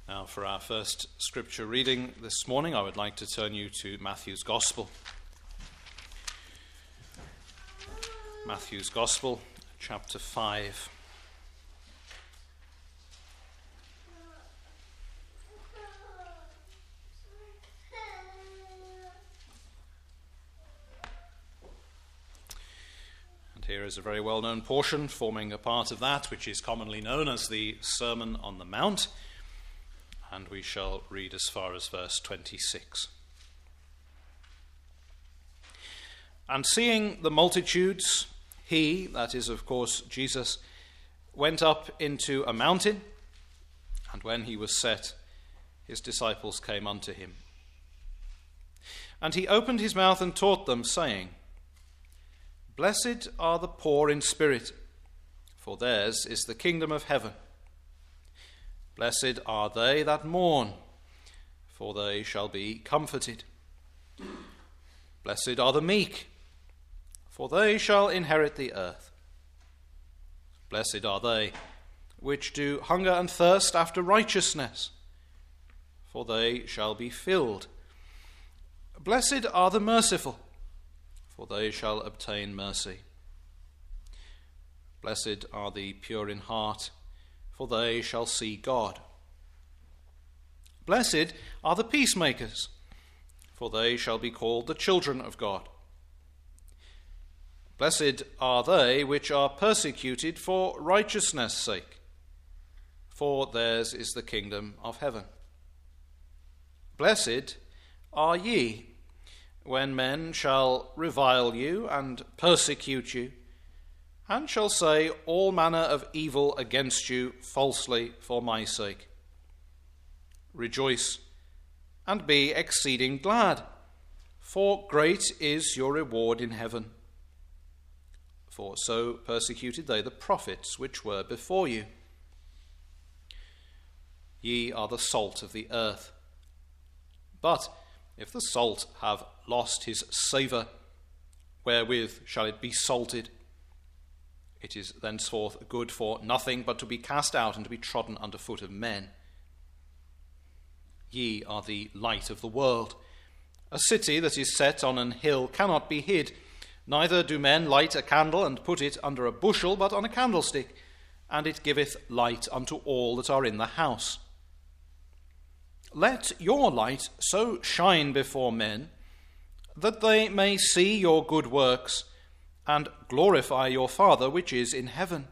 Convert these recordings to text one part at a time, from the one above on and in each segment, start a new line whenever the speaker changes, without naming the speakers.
Now, for our first scripture reading this morning, I would like to turn you to Matthew's Gospel. Matthew's Gospel, chapter 5. And here is a very well-known portion forming a part of that which is commonly known as the Sermon on the Mount. And we shall read as far as verse 26. And seeing the multitudes, he, that is of course Jesus, went up into a mountain, and when he was set, his disciples came unto him. And he opened his mouth and taught them, saying, Blessed are the poor in spirit, for theirs is the kingdom of heaven. Blessed are they that mourn, for they shall be comforted. Blessed are the meek, for they shall inherit the earth. Blessed are they which do hunger and thirst after righteousness, for they shall be filled. Blessed are the merciful, for they shall obtain mercy. Blessed are the pure in heart, for they shall see God. Blessed are the peacemakers, for they shall be called the children of God. Blessed are they which are persecuted for righteousness' sake, for theirs is the kingdom of heaven. Blessed are ye, when men shall revile you and persecute you, and shall say all manner of evil against you falsely for my sake. Rejoice and be exceeding glad, for great is your reward in heaven. For so persecuted they the prophets which were before you. Ye are the salt of the earth. But if the salt have lost his savour, wherewith shall it be salted? It is thenceforth good for nothing but to be cast out and to be trodden under foot of men. Ye are the light of the world. A city that is set on an hill cannot be hid. Neither do men light a candle and put it under a bushel, but on a candlestick, and it giveth light unto all that are in the house. Let your light so shine before men, that they may see your good works, and glorify your Father which is in heaven.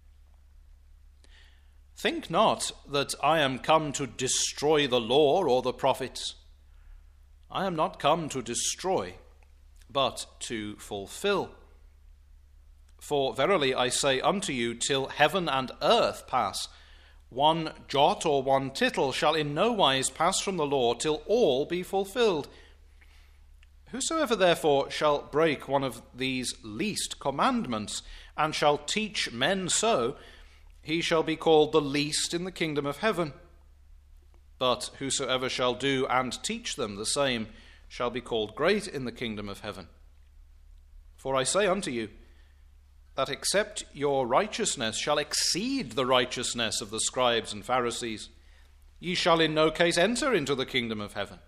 Think not that I am come to destroy the law or the prophets. I am not come to destroy, but to fulfill. For verily I say unto you, till heaven and earth pass, one jot or one tittle shall in no wise pass from the law till all be fulfilled. Whosoever therefore shall break one of these least commandments, and shall teach men so, he shall be called the least in the kingdom of heaven. But whosoever shall do and teach them the same shall be called great in the kingdom of heaven. For I say unto you, that except your righteousness shall exceed the righteousness of the scribes and Pharisees, ye shall in no case enter into the kingdom of heaven.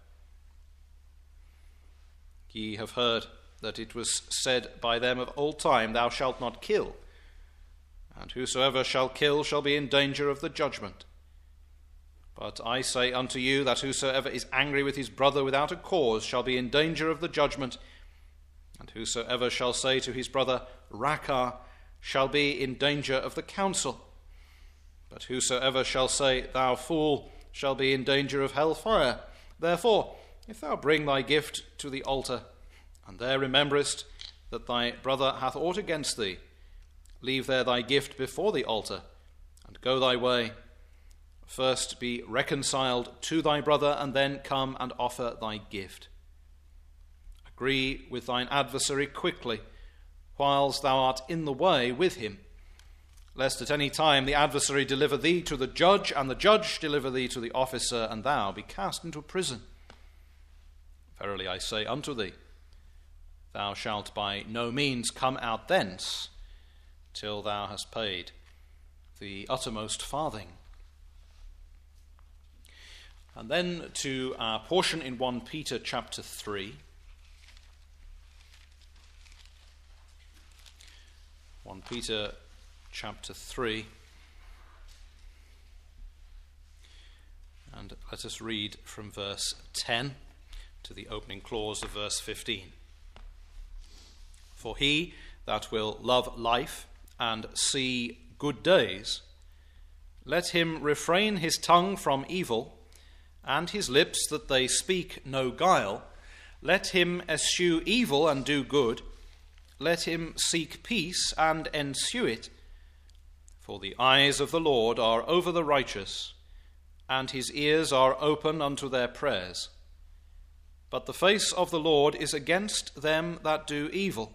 Ye have heard that it was said by them of old time, Thou shalt not kill, and whosoever shall kill shall be in danger of the judgment. But I say unto you that whosoever is angry with his brother without a cause shall be in danger of the judgment, and whosoever shall say to his brother, Raca, shall be in danger of the council. But whosoever shall say, Thou fool, shall be in danger of hell fire. Therefore, if thou bring thy gift to the altar, and there rememberest that thy brother hath aught against thee, leave there thy gift before the altar, and go thy way. First be reconciled to thy brother, and then come and offer thy gift. Agree with thine adversary quickly, whiles thou art in the way with him, lest at any time the adversary deliver thee to the judge, and the judge deliver thee to the officer, and thou be cast into prison. Verily I say unto thee, thou shalt by no means come out thence till thou hast paid the uttermost farthing. And then to our portion in 1 Peter chapter 3. 1 Peter chapter 3. And let us read from verse 10 to the opening clause of verse 15. For he that will love life and see good days, let him refrain his tongue from evil, and his lips that they speak no guile. Let him eschew evil and do good. Let him seek peace and ensue it. For the eyes of the Lord are over the righteous, and his ears are open unto their prayers. But the face of the Lord is against them that do evil.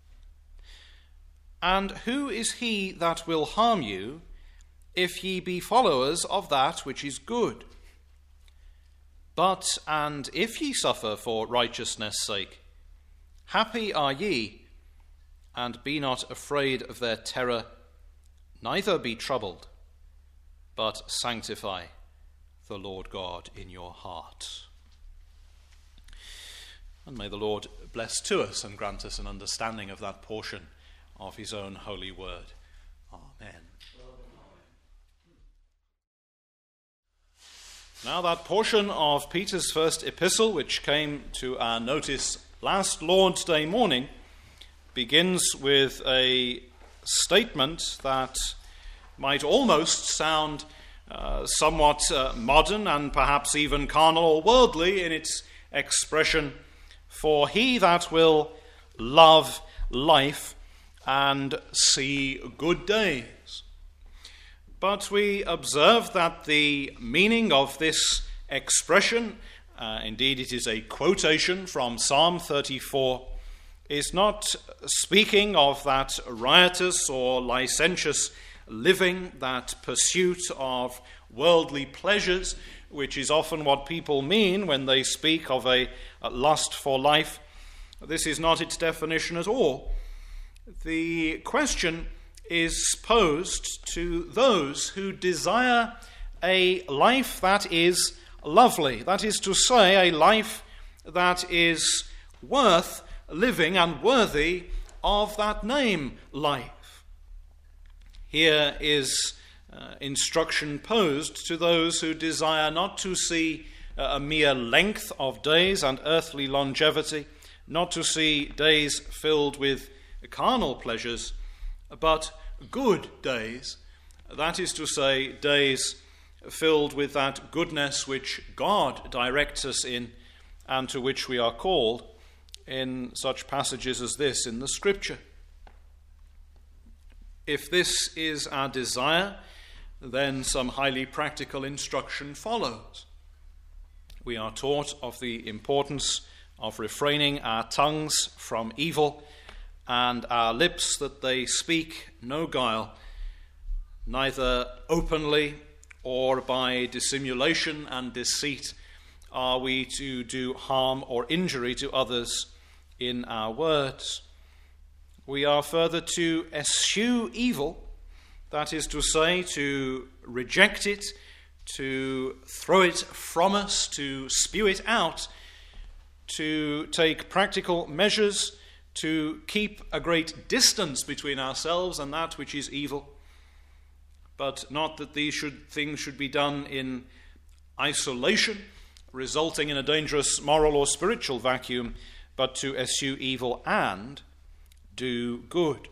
And who is he that will harm you, if ye be followers of that which is good? But, and if ye suffer for righteousness' sake, happy are ye, and be not afraid of their terror, neither be troubled, but sanctify the Lord God in your heart. And may the Lord bless to us and grant us an understanding of that portion of his own holy word. Amen. Now that portion of Peter's first epistle, which came to our notice last Lord's Day morning, begins with a statement that might almost sound somewhat modern and perhaps even carnal or worldly in its expression. For he that will love life and see good days. But we observe that the meaning of this expression, indeed it is a quotation from Psalm 34, is not speaking of that riotous or licentious living, that pursuit of worldly pleasures, which is often what people mean when they speak of a lust for life. This is not its definition at all. The question is posed to those who desire a life that is lovely, that is to say, a life that is worth living and worthy of that name, life. Here is instruction posed to those who desire not to see a mere length of days and earthly longevity, not to see days filled with carnal pleasures, but good days, that is to say, days filled with that goodness which God directs us in and to which we are called in such passages as this in the Scripture. If this is our desire, then some highly practical instruction follows. We are taught of the importance of refraining our tongues from evil and our lips that they speak no guile, neither openly or by dissimulation and deceit are we to do harm or injury to others in our words. We are further to eschew evil, that is to say, to reject it, to throw it from us, to spew it out, to take practical measures to keep a great distance between ourselves and that which is evil, but not that these things should be done in isolation, resulting in a dangerous moral or spiritual vacuum, but to eschew evil and do good.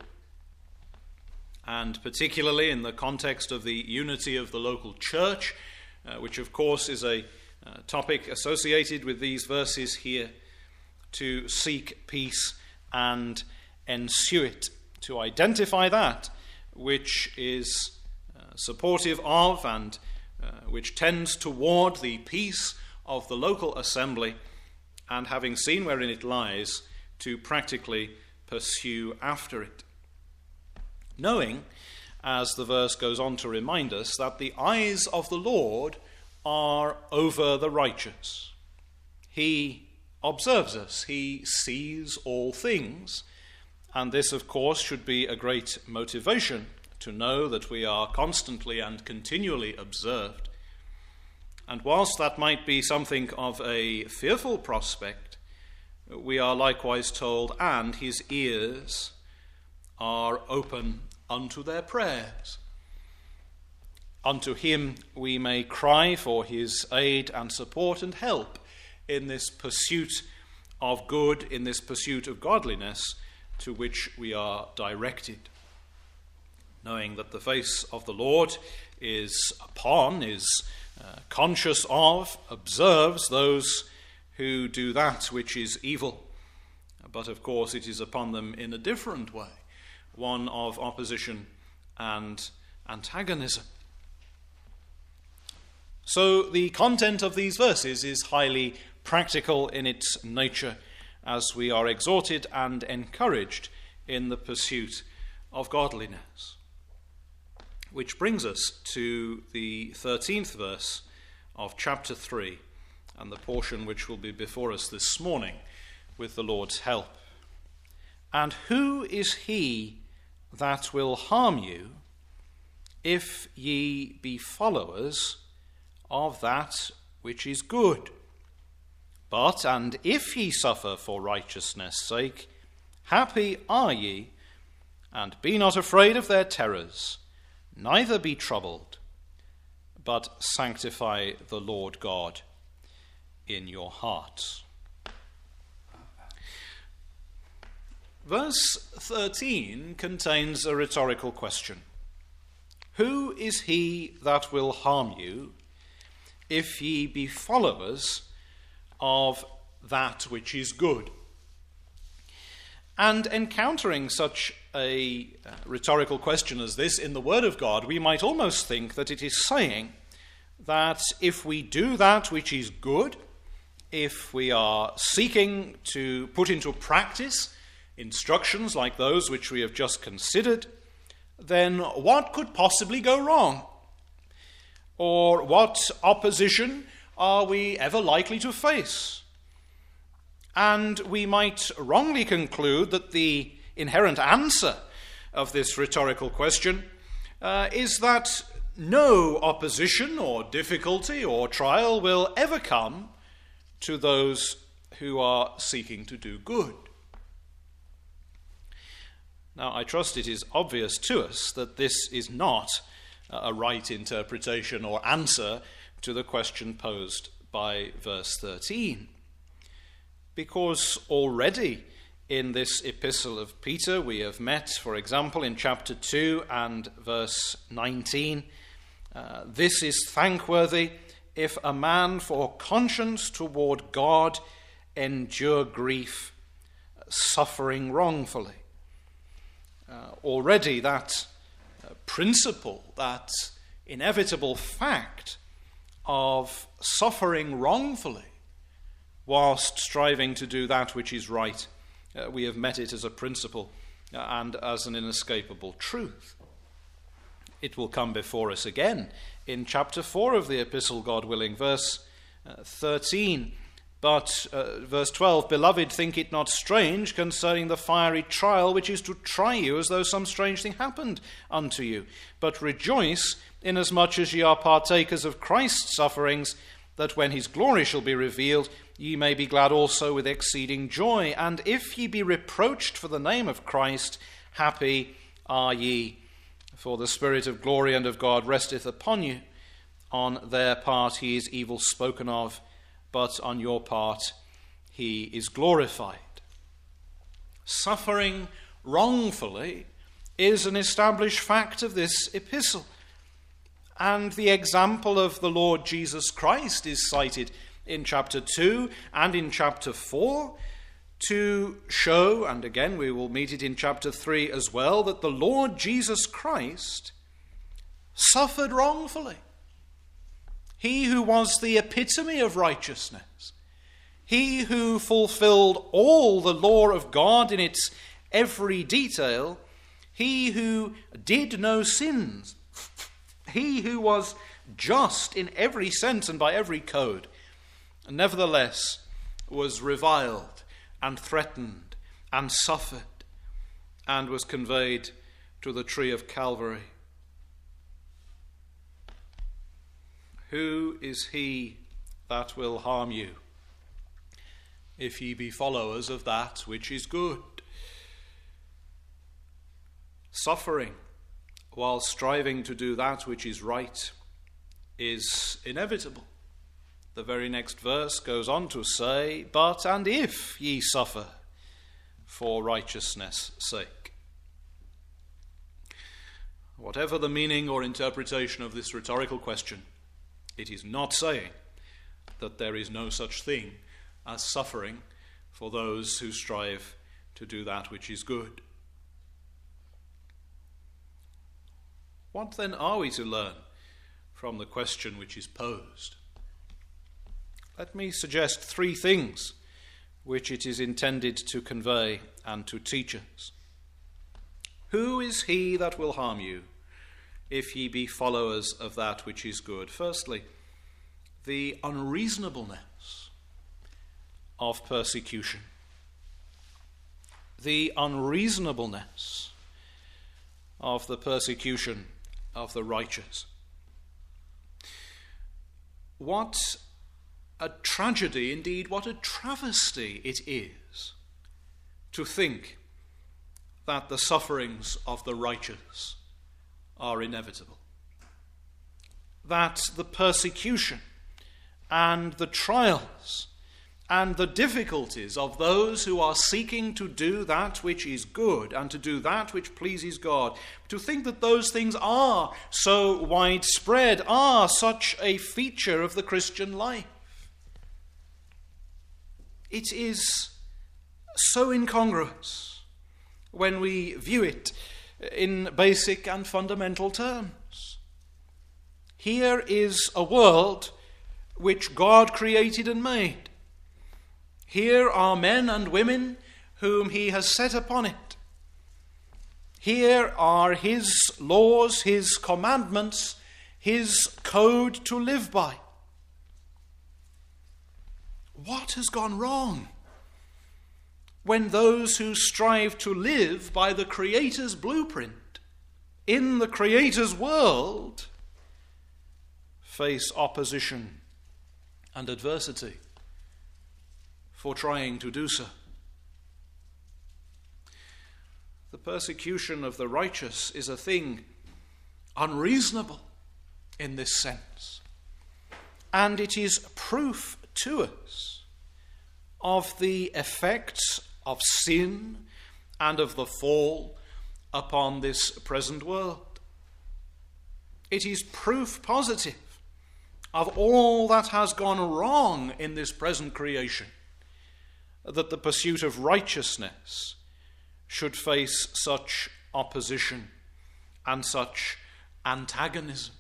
And particularly in the context of the unity of the local church, which of course is a topic associated with these verses here, to seek peace and ensue it, to identify that which is supportive of and which tends toward the peace of the local assembly, and having seen wherein it lies, to practically pursue after it. Knowing, as the verse goes on to remind us, that the eyes of the Lord are over the righteous. He observes us, he sees all things, and this, of course, should be a great motivation to know that we are constantly and continually observed. And whilst that might be something of a fearful prospect, we are likewise told, and his ears are open unto their prayers. Unto him we may cry for his aid and support and help in this pursuit of good, in this pursuit of godliness to which we are directed, knowing that the face of the Lord is upon, is conscious of, observes those who do that which is evil. But of course it is upon them in a different way, one of opposition and antagonism. So the content of these verses is highly practical in its nature, as we are exhorted and encouraged in the pursuit of godliness. Which brings us to the 13th verse of chapter 3, and the portion which will be before us this morning with the Lord's help. And who is he that will harm you, if ye be followers of that which is good? But, and if ye suffer for righteousness' sake, happy are ye, and be not afraid of their terrors, neither be troubled, but sanctify the Lord God in your hearts. Verse 13 contains a rhetorical question. Who is he that will harm you, if ye be followers of that which is good? And encountering such a rhetorical question as this in the Word of God, we might almost think that it is saying that if we do that which is good, if we are seeking to put into practice instructions like those which we have just considered, then what could possibly go wrong? Or what opposition are we ever likely to face? And we might wrongly conclude that the inherent answer of this rhetorical question is that no opposition or difficulty or trial will ever come to those who are seeking to do good. Now, I trust it is obvious to us that this is not a right interpretation or answer to the question posed by verse 13. Because already in this epistle of Peter we have met, for example, in chapter 2 and verse 19, this is thankworthy if a man for conscience toward God endure grief, suffering wrongfully. Already that principle, that inevitable fact of suffering wrongfully whilst striving to do that which is right, we have met it as a principle and as an inescapable truth. It will come before us again in chapter 4 of the epistle, God willing, verse 13. But verse 12, beloved, think it not strange concerning the fiery trial which is to try you, as though some strange thing happened unto you. But rejoice, inasmuch as ye are partakers of Christ's sufferings, that when his glory shall be revealed, ye may be glad also with exceeding joy. And if ye be reproached for the name of Christ, happy are ye, for the Spirit of glory and of God resteth upon you. On their part he is evil spoken of, but on your part he is glorified. Suffering wrongfully is an established fact of this epistle. And the example of the Lord Jesus Christ is cited in chapter 2 and in chapter 4 to show, and again we will meet it in chapter 3 as well, that the Lord Jesus Christ suffered wrongfully. He who was the epitome of righteousness, he who fulfilled all the law of God in its every detail, he who did no sins, he who was just in every sense and by every code, nevertheless was reviled and threatened and suffered and was conveyed to the tree of Calvary. Who is he that will harm you, if ye be followers of that which is good? Suffering while striving to do that which is right is inevitable. The very next verse goes on to say, "But and if ye suffer for righteousness' sake." Whatever the meaning or interpretation of this rhetorical question, it is not saying that there is no such thing as suffering for those who strive to do that which is good. What then are we to learn from the question which is posed? Let me suggest three things which it is intended to convey and to teach us. Who is he that will harm you, if ye be followers of that which is good? Firstly, the unreasonableness of persecution. The unreasonableness of the persecution of the righteous. What a tragedy, indeed, what a travesty it is to think that the sufferings of the righteous are inevitable. That the persecution and the trials and the difficulties of those who are seeking to do that which is good and to do that which pleases God, to think that those things are so widespread, are such a feature of the Christian life. It is so incongruous when we view it in basic and fundamental terms. Here is a world which God created and made. Here are men and women whom he has set upon it. Here are his laws, his commandments, his code to live by. What has gone wrong when those who strive to live by the Creator's blueprint in the Creator's world face opposition and adversity for trying to do so? The persecution of the righteous is a thing unreasonable in this sense, and it is proof to us of the effects of sin and of the fall upon this present world. It is proof positive of all that has gone wrong in this present creation, that the pursuit of righteousness should face such opposition and such antagonism.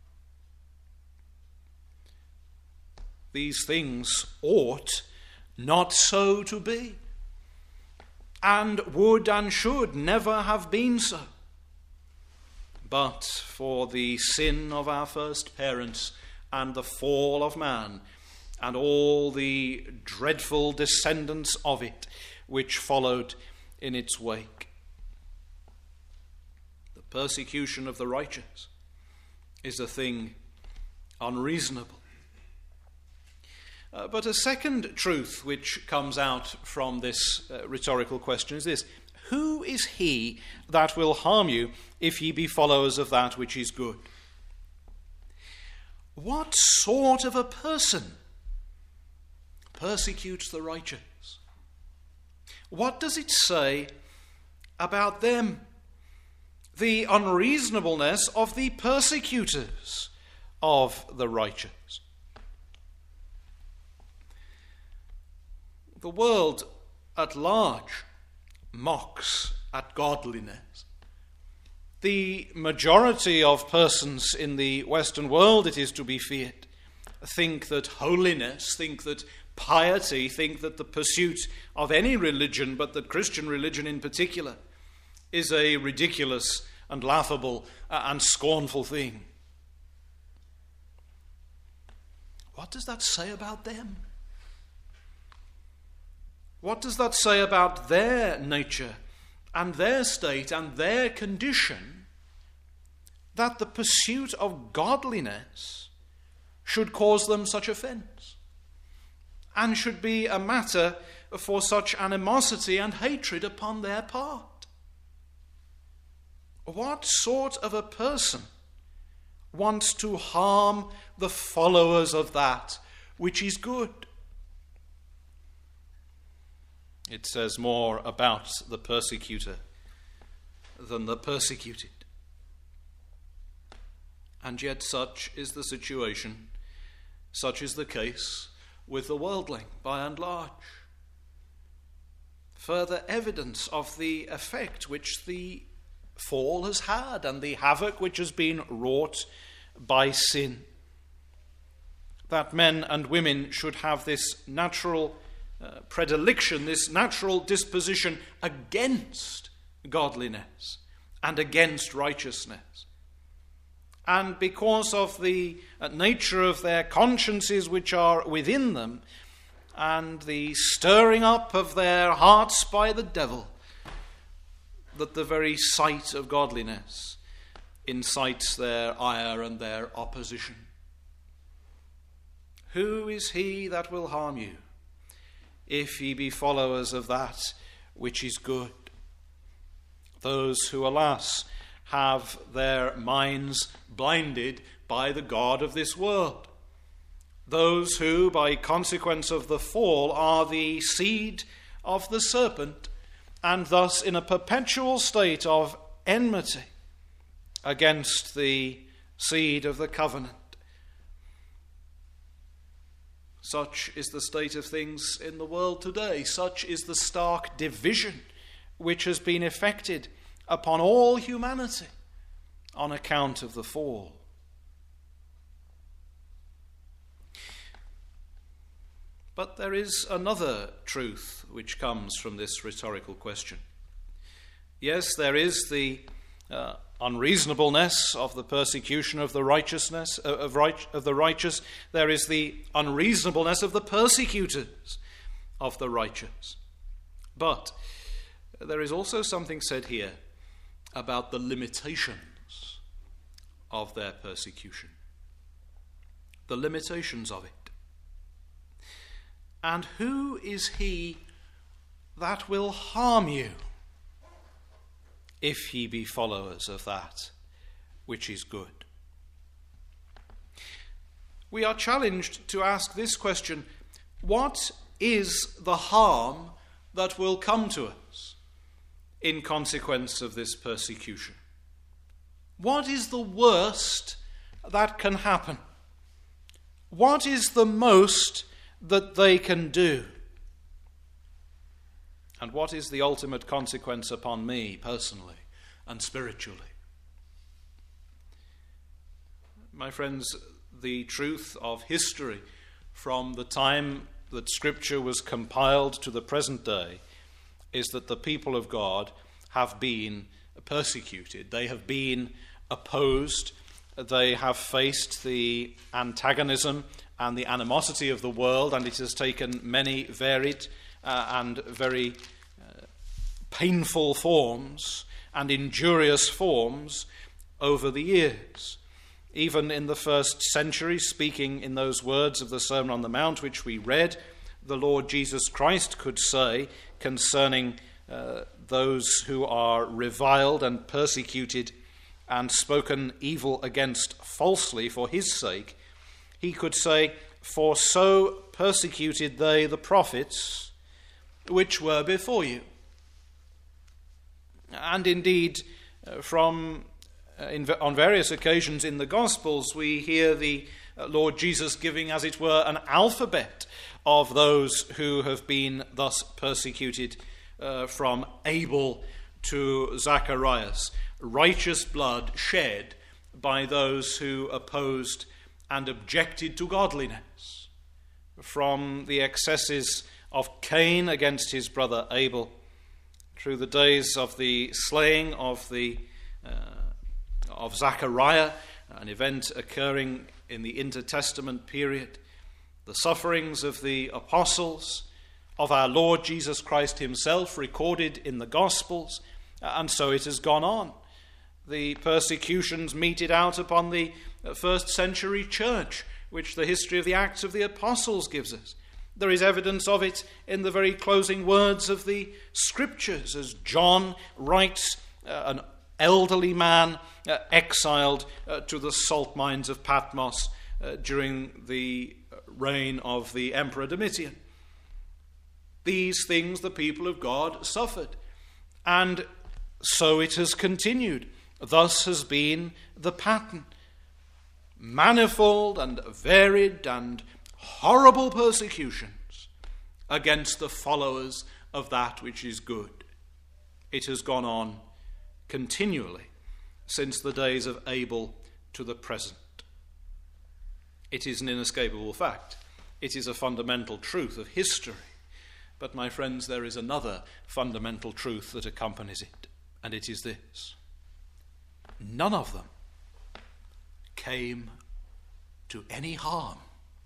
These things ought not so to be, and would and should never have been so, but for the sin of our first parents and the fall of man and all the dreadful descendants of it which followed in its wake. The persecution of the righteous is a thing unreasonable. But a second truth which comes out from this rhetorical question is this: who is he that will harm you, if ye be followers of that which is good? What sort of a person persecutes the righteous? What does it say about them? The unreasonableness of the persecutors of the righteous. The world at large mocks at godliness. The majority of persons in the Western world, it is to be feared, think that holiness, think that piety, think that the pursuit of any religion, but that Christian religion in particular, is a ridiculous and laughable and scornful thing. What does that say about them? What does that say about their nature and their state and their condition, that the pursuit of godliness should cause them such offence, and should be a matter for such animosity and hatred upon their part? What sort of a person wants to harm the followers of that which is good? It says more about the persecutor than the persecuted. And yet such is the situation, such is the case with the worldling by and large. Further evidence of the effect which the fall has had and the havoc which has been wrought by sin. That men and women should have this natural predilection, this natural disposition against godliness and against righteousness. And because of the nature of their consciences which are within them, and the stirring up of their hearts by the devil, that the very sight of godliness incites their ire and their opposition. Who is he that will harm you, if ye be followers of that which is good? Those who, alas, have their minds blinded by the god of this world. Those who, by consequence of the fall, are the seed of the serpent, and thus in a perpetual state of enmity against the seed of the covenant. Such is the state of things in the world today. Such is the stark division which has been effected upon all humanity on account of the fall. But there is another truth which comes from this rhetorical question. Yes, there is the unreasonableness of the persecution of the righteousness of the righteous. There is the unreasonableness of the persecutors of the righteous. But there is also something said here about the limitations of their persecution. The limitations of it. And who is he that will harm you, if ye be followers of that which is good? We are challenged to ask this question: what is the harm that will come to us in consequence of this persecution? What is the worst that can happen? What is the most that they can do? And what is the ultimate consequence upon me personally and spiritually? My friends, the truth of history from the time that Scripture was compiled to the present day is that the people of God have been persecuted. They have been opposed. They have faced the antagonism and the animosity of the world, and it has taken many varied and very painful forms and injurious forms over the years. Even in the first century, speaking in those words of the Sermon on the Mount which we read, the Lord Jesus Christ could say concerning those who are reviled and persecuted and spoken evil against falsely for his sake, he could say, "For so persecuted they the prophets which were before you." And indeed, on various occasions in the Gospels, we hear the Lord Jesus giving, as it were, an alphabet of those who have been thus persecuted, from Abel to Zacharias, righteous blood shed by those who opposed and objected to godliness, from the excesses of Cain against his brother Abel, through the days of the slaying of Zachariah, an event occurring in the intertestament period, the sufferings of the apostles, of our Lord Jesus Christ himself, recorded in the Gospels, and so it has gone on. The persecutions meted out upon the first century church, which the history of the Acts of the Apostles gives us. There is evidence of it in the very closing words of the Scriptures, as John writes, an elderly man exiled to the salt mines of Patmos during the reign of the Emperor Domitian. These things the people of God suffered, and so it has continued. Thus has been the pattern. Manifold and varied and horrible persecutions against the followers of that which is good. It has gone on continually since the days of Abel to the present. It is an inescapable fact. It is a fundamental truth of history. But, my friends, there is another fundamental truth that accompanies it, and it is this: none of them came to any harm.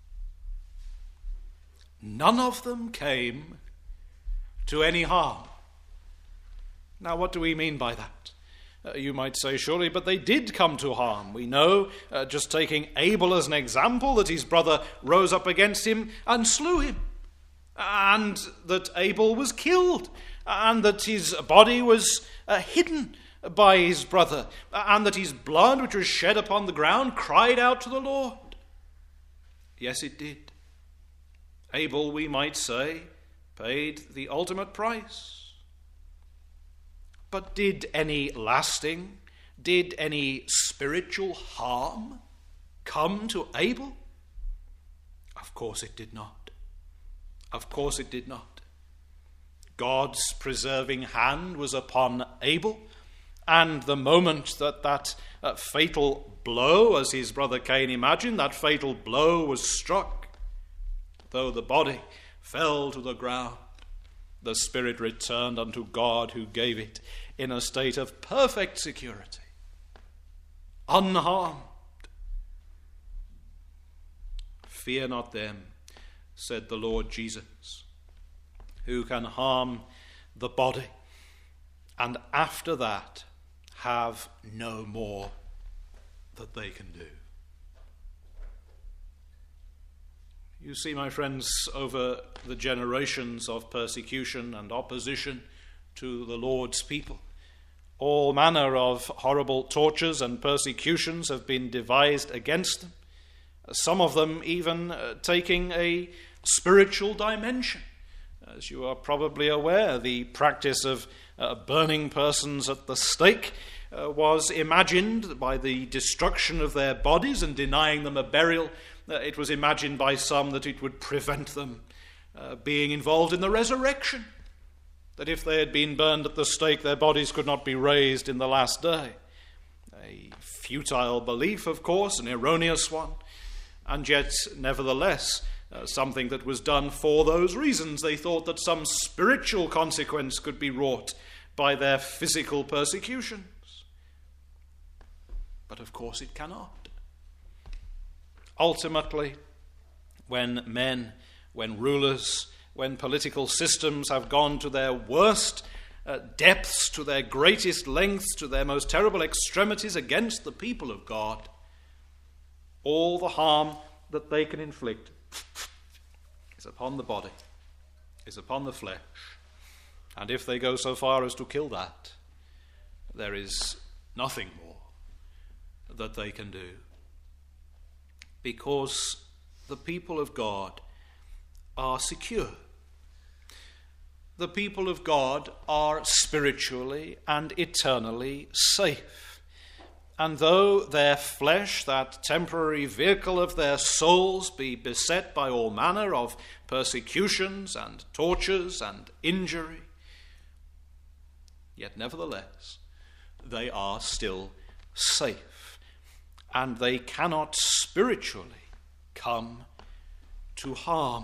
None of them came to any harm. Now, what do we mean by that? You might say, surely, but they did come to harm. We know, just taking Abel as an example, that his brother rose up against him and slew him, and that Abel was killed, and that his body was hidden by his brother, and that his blood, which was shed upon the ground, cried out to the Lord. Yes, it did. Abel, we might say, paid the ultimate price. But did any lasting, did any spiritual harm come to Abel? Of course it did not. Of course it did not. God's preserving hand was upon Abel, and the moment that fatal blow, as his brother Cain imagined, that fatal blow was struck, though the body fell to the ground, the spirit returned unto God who gave it in a state of perfect security, unharmed. Fear not them, said the Lord Jesus, who can harm the body, and after that have no more that they can do. You see, my friends, over the generations of persecution and opposition to the Lord's people, all manner of horrible tortures and persecutions have been devised against them, some of them even taking a spiritual dimension. As you are probably aware, the practice of burning persons at the stake was imagined by the destruction of their bodies and denying them a burial. It was imagined by some that it would prevent them being involved in the resurrection, that if they had been burned at the stake, their bodies could not be raised in the last day. A futile belief, of course, an erroneous one, and yet, nevertheless, something that was done for those reasons. They thought that some spiritual consequence could be wrought by their physical persecutions. But of course it cannot. Ultimately, when men, when rulers, when political systems have gone to their worst depths, to their greatest lengths, to their most terrible extremities against the people of God, all the harm that they can inflict is upon the body, is upon the flesh. And if they go so far as to kill that, there is nothing more that they can do. Because the people of God are secure. The people of God are spiritually and eternally safe. And though their flesh, that temporary vehicle of their souls, be beset by all manner of persecutions and tortures and injury, yet nevertheless they are still safe. And they cannot spiritually come to harm.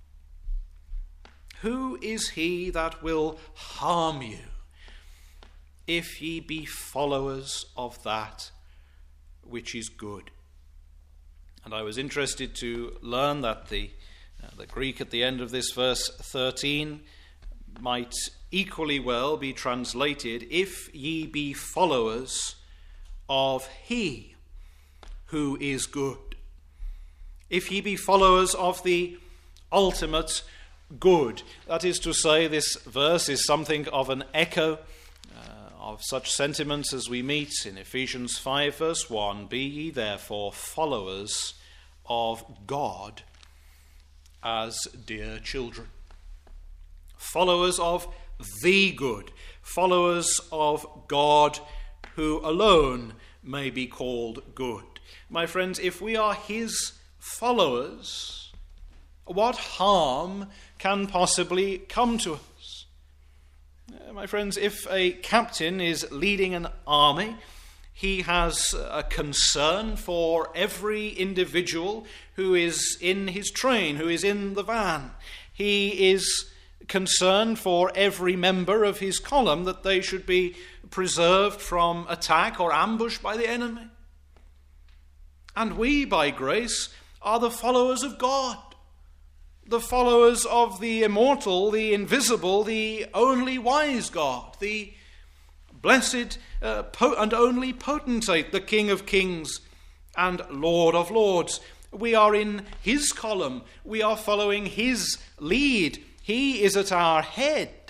Who is he that will harm you if ye be followers of that which is good? And I was interested to learn that the Greek at the end of this verse 13 might equally well be translated, if ye be followers of he who is good. if ye be followers of the ultimate good. That is to say, this verse is something of an echo of such sentiments as we meet in Ephesians 5 verse 1. Be ye therefore followers of God as dear children. Followers of the good. Followers of God who alone may be called good. My friends, if we are his followers, what harm can possibly come to us? My friends, if a captain is leading an army, he has a concern for every individual who is in his train, who is in the van. He is concerned for every member of his column that they should be preserved from attack or ambush by the enemy. And we, by grace, are the followers of God, the followers of the immortal, the invisible, the only wise God, the blessed and only potentate, the King of kings and Lord of lords. We are in his column. We are following his lead. He is at our head.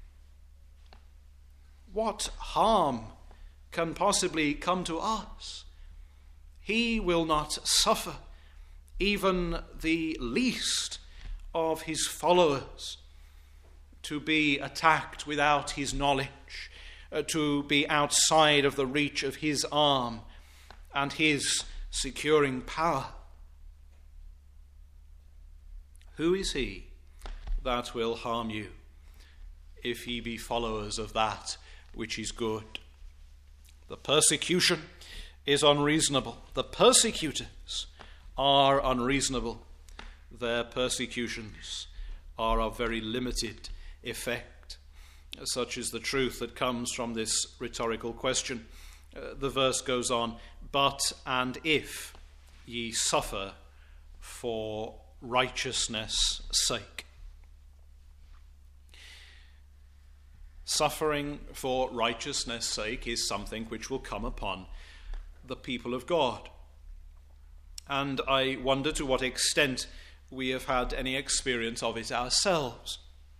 What harm can possibly come to us? He will not suffer even the least of his followers to be attacked without his knowledge, to be outside of the reach of his arm and his securing power. Who is he that will harm you, if ye be followers of that which is good? The persecution is unreasonable. The persecutors are unreasonable. Their persecutions are of very limited effect. Such is the truth that comes from this rhetorical question. The verse goes on, but and if ye suffer for righteousness' sake. Suffering for righteousness' sake is something which will come upon the people of God. And I wonder to what extent we have had any experience of it ourselves.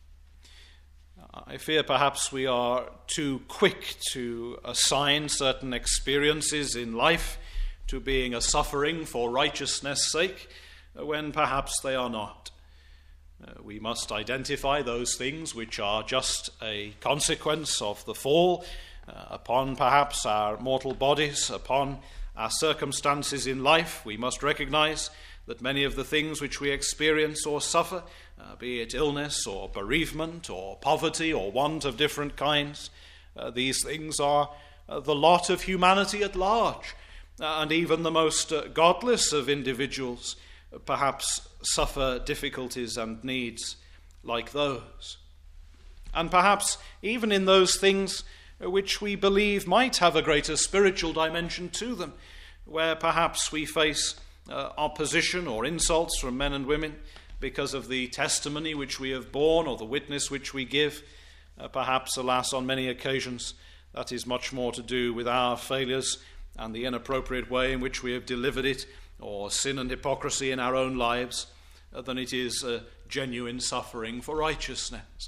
I fear perhaps we are too quick to assign certain experiences in life to being a suffering for righteousness' sake, when perhaps they are not. We must identify those things which are just a consequence of the fall upon perhaps our mortal bodies, upon our circumstances in life. We must recognize that many of the things which we experience or suffer, be it illness or bereavement or poverty or want of different kinds, these things are the lot of humanity at large, and even the most godless of individuals perhaps suffer difficulties and needs like those. And perhaps even in those things which we believe might have a greater spiritual dimension to them, where perhaps we face opposition or insults from men and women because of the testimony which we have borne or the witness which we give. Perhaps, alas, on many occasions, that is much more to do with our failures and the inappropriate way in which we have delivered it, or sin and hypocrisy in our own lives, than it is a genuine suffering for righteousness.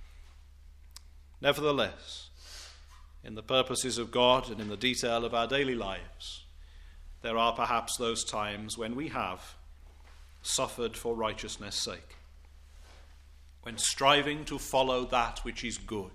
Nevertheless, in the purposes of God and in the detail of our daily lives, there are perhaps those times when we have suffered for righteousness' sake, when striving to follow that which is good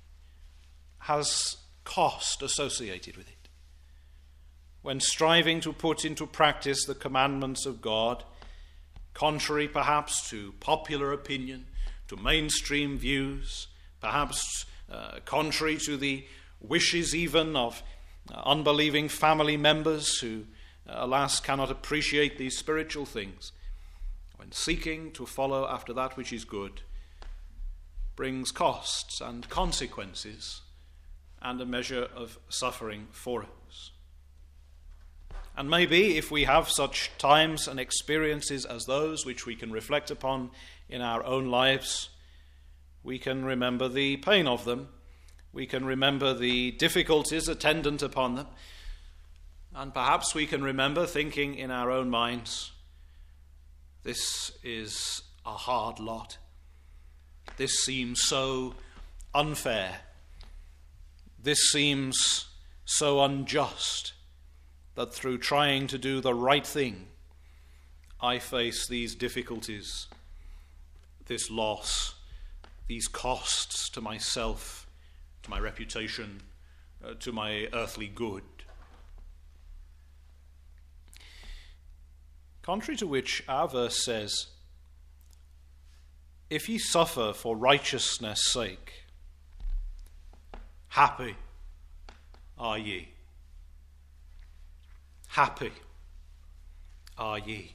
has cost associated with it, when striving to put into practice the commandments of God, contrary perhaps to popular opinion, to mainstream views, perhaps contrary to the wishes even of unbelieving family members who, alas, cannot appreciate these spiritual things, when seeking to follow after that which is good brings costs and consequences and a measure of suffering for us. And maybe if we have such times and experiences as those which we can reflect upon in our own lives, we can remember the pain of them, we can remember the difficulties attendant upon them, and perhaps we can remember thinking in our own minds, This is a hard lot. This seems so unfair. This seems so unjust that through trying to do the right thing, I face these difficulties, this loss, these costs to myself, to my reputation, to my earthly good. Contrary to which, our verse says, if ye suffer for righteousness' sake, happy are ye. Happy are ye.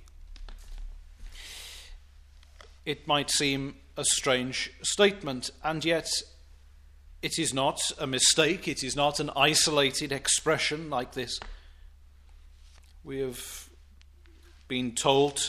It might seem a strange statement, and yet it is not a mistake. It is not an isolated expression like this. We have been told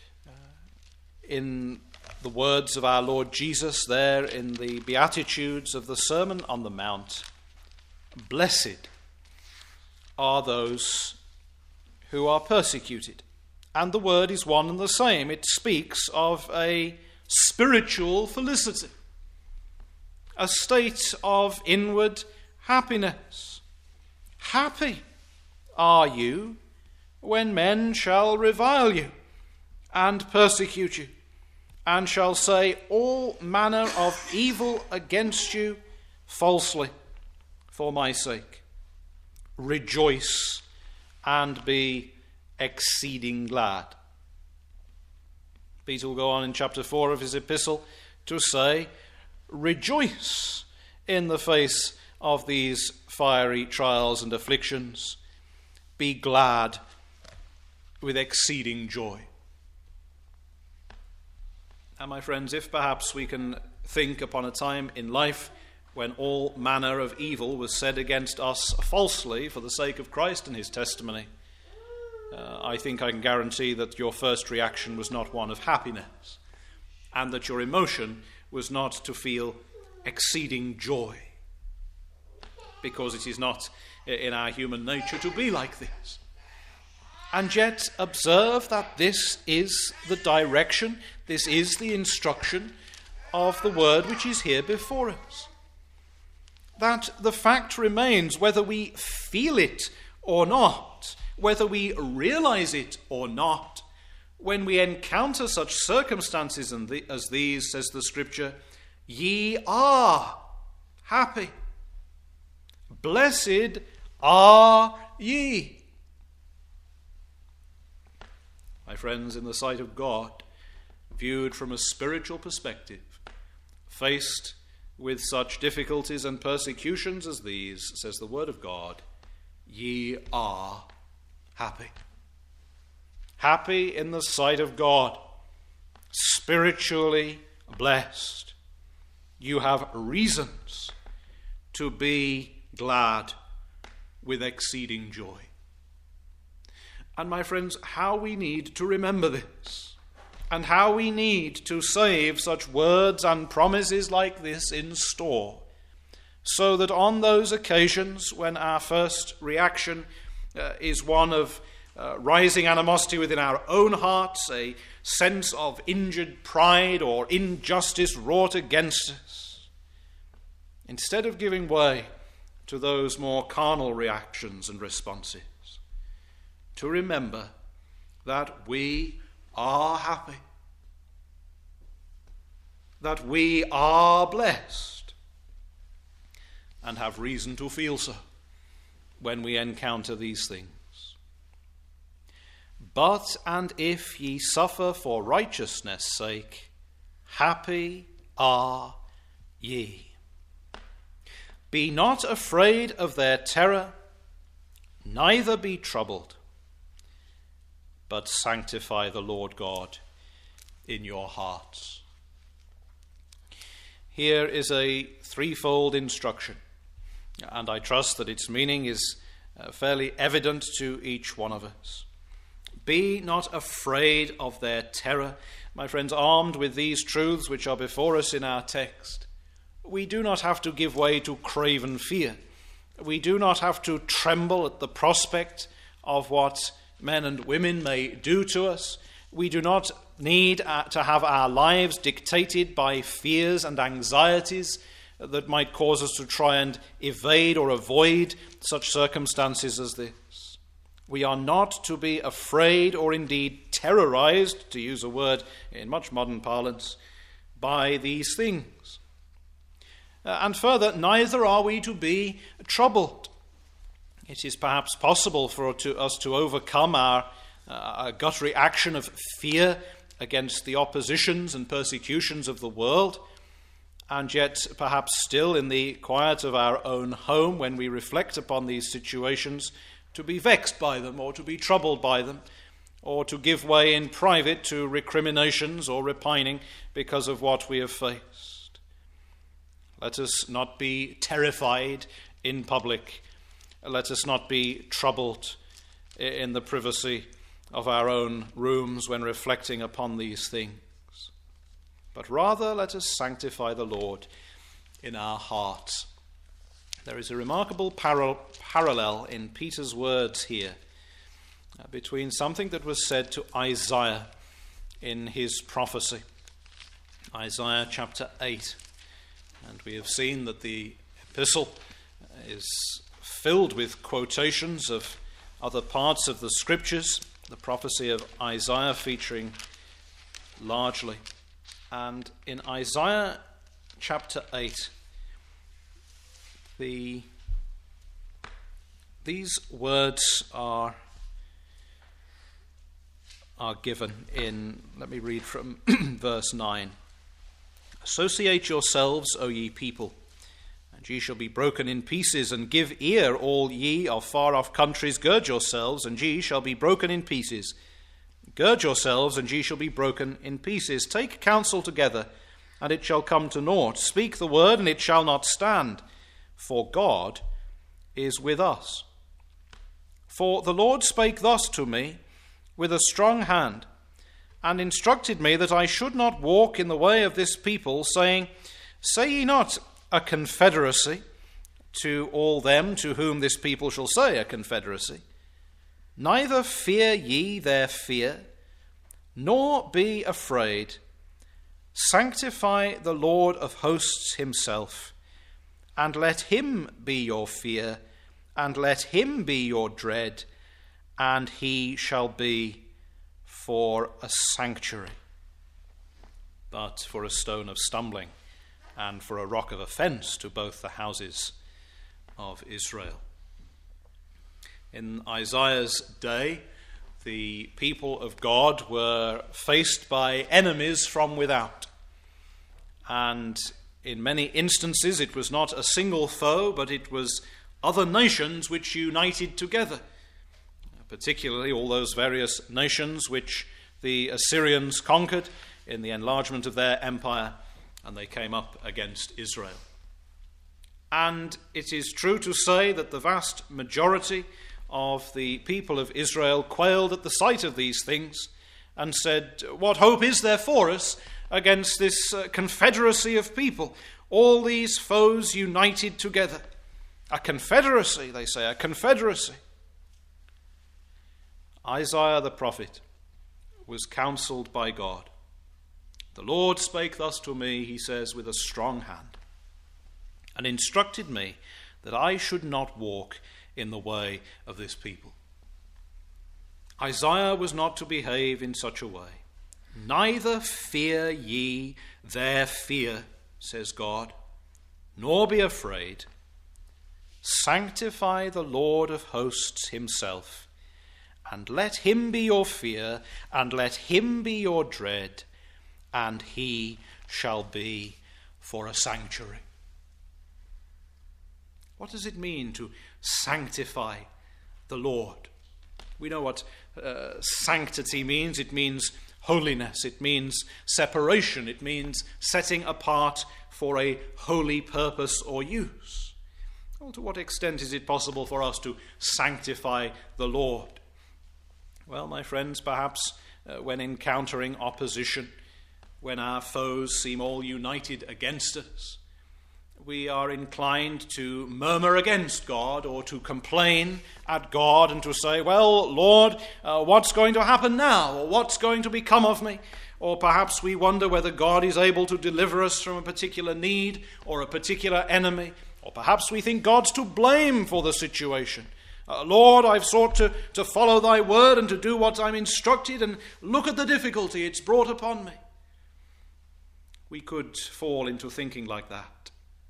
in the words of our Lord Jesus there in the Beatitudes of the Sermon on the Mount, blessed are those who are persecuted. And the word is one and the same. It speaks of a spiritual felicity, a state of inward happiness. Happy are you when men shall revile you and persecute you, and shall say all manner of evil against you falsely for my sake. Rejoice and be exceeding glad. Peter will go on in chapter 4 of his epistle to say, rejoice in the face of these fiery trials and afflictions. Be glad with exceeding joy. And my friends, if perhaps we can think upon a time in life when all manner of evil was said against us falsely for the sake of Christ and his testimony, I think I can guarantee that your first reaction was not one of happiness, and that your emotion was not to feel exceeding joy, because it is not in our human nature to be like this. And yet observe that this is the direction, this is the instruction of the word which is here before us. That the fact remains, whether we feel it or not, whether we realize it or not, when we encounter such circumstances as these, says the Scripture, ye are happy. Blessed are ye. My friends, in the sight of God, viewed from a spiritual perspective, faced with such difficulties and persecutions as these, says the Word of God, ye are happy. Happy in the sight of God, spiritually blessed. You have reasons to be glad with exceeding joy. And my friends, how we need to remember this, and how we need to save such words and promises like this in store, so that on those occasions when our first reaction is one of rising animosity within our own hearts, a sense of injured pride or injustice wrought against us, instead of giving way to those more carnal reactions and responses, to remember that we are happy, that we are blessed, and have reason to feel so when we encounter these things. But and if ye suffer for righteousness' sake, happy are ye. Be not afraid of their terror, neither be troubled, but sanctify the Lord God in your hearts. Here is a threefold instruction, and I trust that its meaning is fairly evident to each one of us. Be not afraid of their terror. My friends, armed with these truths which are before us in our text, we do not have to give way to craven fear. We do not have to tremble at the prospect of what men and women may do to us. We do not need to have our lives dictated by fears and anxieties that might cause us to try and evade or avoid such circumstances as this. We are not to be afraid or indeed terrorized, to use a word in much modern parlance, by these things. And further, neither are we to be troubled. It is perhaps possible for us to overcome our gut reaction of fear against the oppositions and persecutions of the world, and yet perhaps still in the quiet of our own home, when we reflect upon these situations, to be vexed by them or to be troubled by them, or to give way in private to recriminations or repining because of what we have faced. Let us not be terrified in public. Let us not be troubled in the privacy of our own rooms when reflecting upon these things. But rather let us sanctify the Lord in our hearts. There is a remarkable parallel in Peter's words here between something that was said to Isaiah in his prophecy. Isaiah chapter 8. And we have seen that the epistle is filled with quotations of other parts of the scriptures, the prophecy of Isaiah featuring largely. And in Isaiah chapter 8, these words are given in, let me read from verse 9. Associate yourselves, O ye people, and ye shall be broken in pieces, and give ear, all ye of far off countries. Gird yourselves, and ye shall be broken in pieces. Gird yourselves, and ye shall be broken in pieces. Take counsel together, and it shall come to naught. Speak the word, and it shall not stand. For God is with us. For the Lord spake thus to me with a strong hand, and instructed me that I should not walk in the way of this people, saying, Say ye not a confederacy to all them to whom this people shall say a confederacy. Neither fear ye their fear, nor be afraid. Sanctify the Lord of hosts himself, and let him be your fear, and let him be your dread, and he shall be for a sanctuary, but for a stone of stumbling, and for a rock of offense to both the houses of Israel. In Isaiah's day, the people of God were faced by enemies from without. And in many instances, it was not a single foe, but it was other nations which united together. Particularly all those various nations which the Assyrians conquered in the enlargement of their empire, and they came up against Israel. And it is true to say that the vast majority of the people of Israel quailed at the sight of these things and said, What hope is there for us against this confederacy of people? All these foes united together. A confederacy, they say, a confederacy. Isaiah the prophet was counseled by God. The Lord spake thus to me, he says, with a strong hand, and instructed me that I should not walk in the way of this people. Isaiah was not to behave in such a way. Neither fear ye their fear, says God, nor be afraid. Sanctify the Lord of hosts himself, and let him be your fear, and let him be your dread, and he shall be for a sanctuary. What does it mean to sanctify the Lord? We know what sanctity means. It means holiness. It means separation. It means setting apart for a holy purpose or use. Well, to what extent is it possible for us to sanctify the Lord? Well, my friends, perhaps when encountering opposition, when our foes seem all united against us, we are inclined to murmur against God or to complain at God and to say, well, Lord, what's going to happen now? Or what's going to become of me? Or perhaps we wonder whether God is able to deliver us from a particular need or a particular enemy. Or perhaps we think God's to blame for the situation. Lord, I've sought to follow thy word and to do what I'm instructed, and look at the difficulty it's brought upon me. We could fall into thinking like that.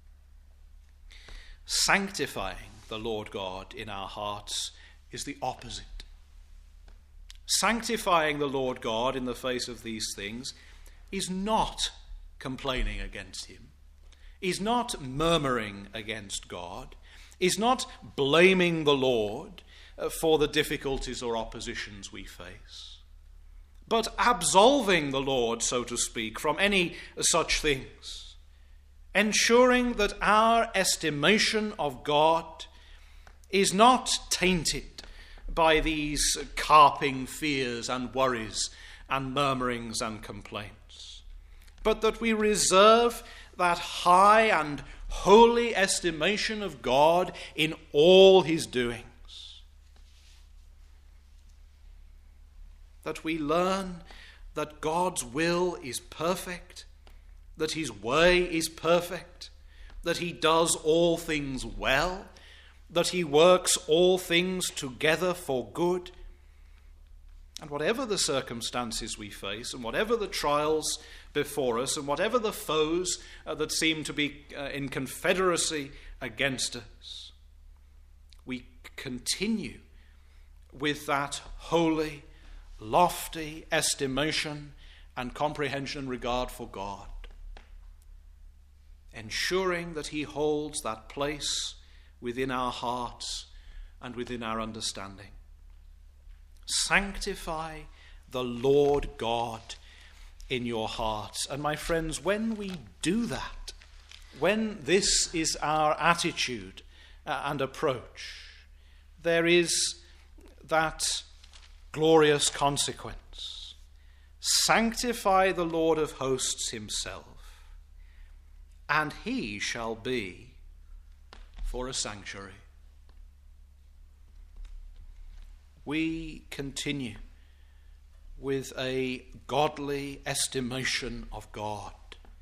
Sanctifying the Lord God in our hearts is the opposite. Sanctifying the Lord God in the face of these things is not complaining against him, is not murmuring against God, is not blaming the Lord for the difficulties or oppositions we face, but absolving the Lord, so to speak, from any such things, ensuring that our estimation of God is not tainted by these carping fears and worries and murmurings and complaints, but that we reserve that high and holy estimation of God in all his doings. That we learn that God's will is perfect, that his way is perfect, that he does all things well, that he works all things together for good. And whatever the circumstances we face, and whatever the trials before us, and whatever the foes that seem to be in confederacy against us, we continue with that holy, lofty estimation and comprehension and regard for God, ensuring that he holds that place within our hearts and within our understanding. Sanctify the Lord God in your hearts. And my friends, when we do that, when this is our attitude and approach, there is that glorious consequence. Sanctify the Lord of hosts himself, and he shall be for a sanctuary. We continue with a godly estimation of God.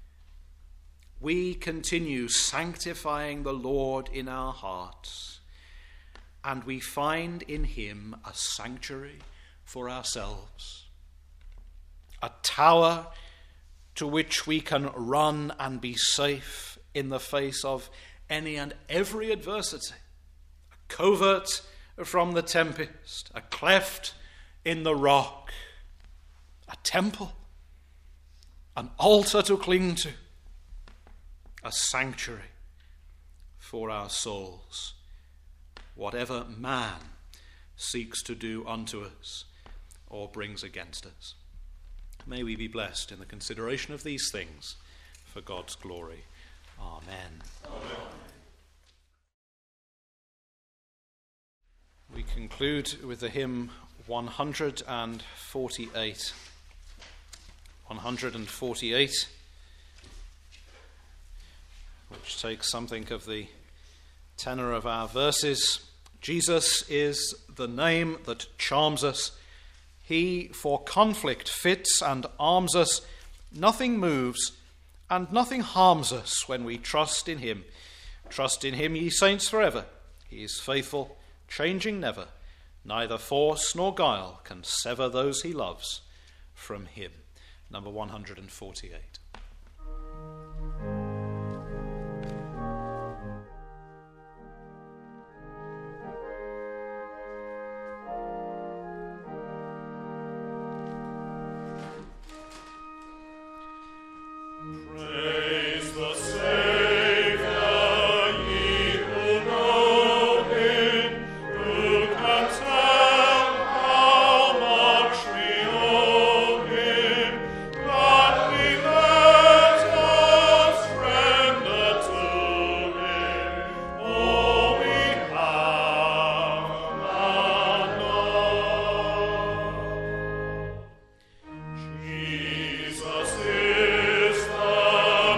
We continue sanctifying the Lord in our hearts, and we find in him a sanctuary for ourselves, a tower to which we can run and be safe in the face of any and every adversity, a covert from the tempest, a cleft in the rock, a temple, an altar to cling to, a sanctuary for our souls, whatever man seeks to do unto us or brings against us. May we be blessed in the consideration of these things for God's glory. Amen. Amen. We conclude with the hymn 148. 148, which takes something of the tenor of our verses. Jesus is the name that charms us. He for conflict fits and arms us. Nothing moves and nothing harms us when we trust in him. Trust in him, ye saints, forever. He is faithful, changing never. Neither force nor guile can sever those he loves from him. Number 148.
Jesus is the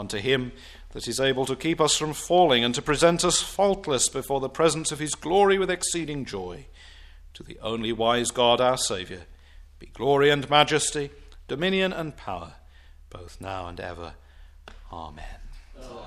unto him that is able to keep us from falling and to present us faultless before the presence of his glory with exceeding joy. To the only wise God our Saviour be glory and majesty, dominion and power, both now and ever. Amen.